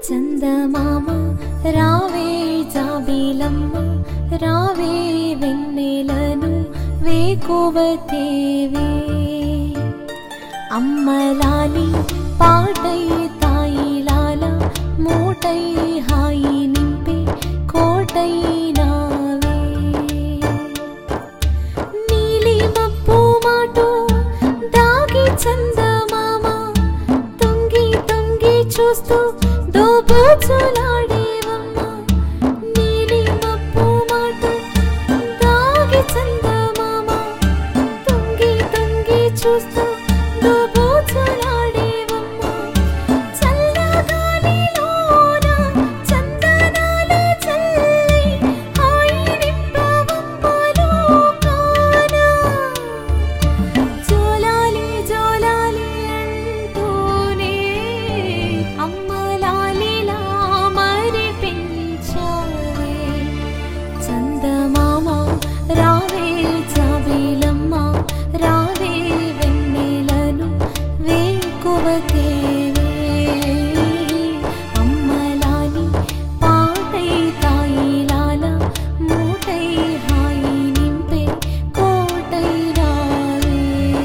చందమామ రావే జాబిలమ్మ రావే వెన్నెలను వేకువ తేవే అమ్మలాలి పాటై తాయిలాల మూటై హాయి నింపే కోటై నావే నీలి మబ్బు మాటు దాగి చందమామ తొంగి తొంగి చూస్తూ దోబూచులాడేవమ్మ నీలి మబ్బు మాటు దాగి చందమామ తొంగి తొంగి చూస్తూ దోబూచులాడేవమ్మ చల్లగాలిలోన చందనాలు చల్లి హాయి నింపవమ్మ లోకాన జోలాలి జోలాలి అంటూనే అమ్మలాలిలా మరిపించావే చందమామ రావే జాబిలమ్మ రావే వెన్నెలను వేకువ తేవే అమ్మలాలి పాటై తాయిలాల మూటై హాయి నింపే కోటై రావే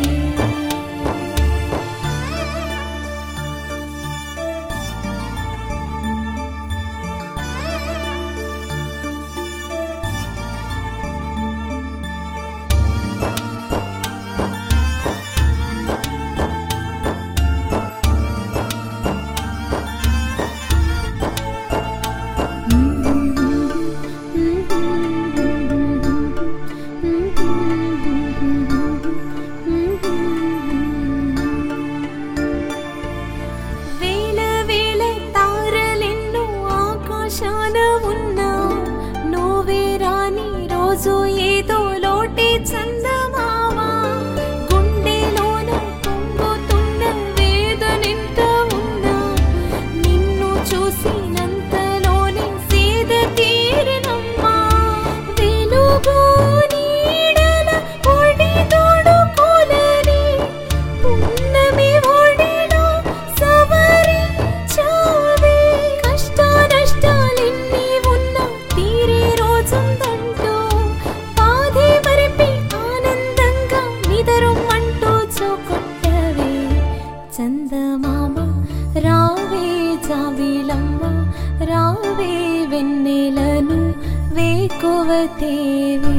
వేల వేల తారలెన్నో ఆకాశాన ఉన్నా నువ్వే రాని రోజు ఏదో లోటే చందమామ గుండెలోన పొంగుతున్న వేదనెంత ఉన్నా నిన్ను చూసినంతలోనే సేద తీరినమ్మా వెలుగు నీడల ఒడి తోడుకోలని పున్నమి ఒడిలో సవరించావే కష్ట నష్టాలెన్ని ఉన్నా తీరే రోజుందంటూ బాధే మరిపి ఆనందంగా నిదరమ్మంటూ చూకొట్టవే చందమామ రావే జాబిలమ్మ రావే వెన్నెలను వేకువ తేవే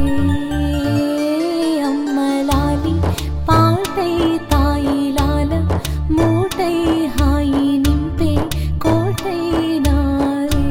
అమ్మలాలి పాటై తాయిలాల మూటై హాయి నింపే కోటై నావే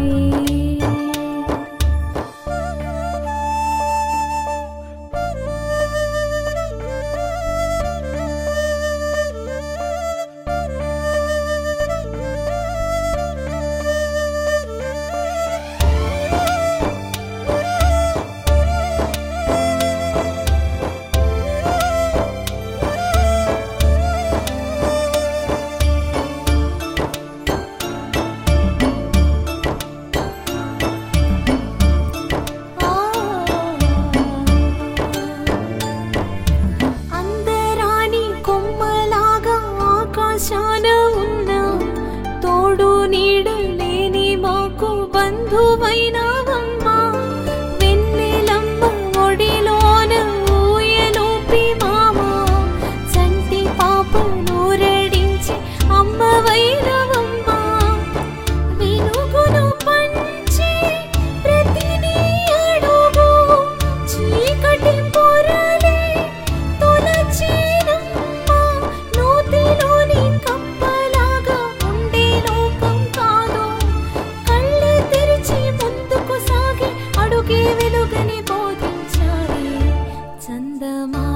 అందరాని కొమ్మలాగా ఆకాశాన ఉన్నా తోడు నీడు లేని మాకు బంధువైనావమ్మా వెన్నెలమ్మ ఒడిలోన ఊయలూపి మామ చంటి పాపను రడించి అమ్మవైనవమ్మా వెలుగును పంచి ప్రతి నీ అడుగు చీకటి పొరలే తొలచేనమ్మా నూతిలోని కప్పలాగా ఉండే లోకం కాదు కళ్ళు తెరిచి ముందుకు సాగి అడుగే వెలుగని బోధించాలి చందమామ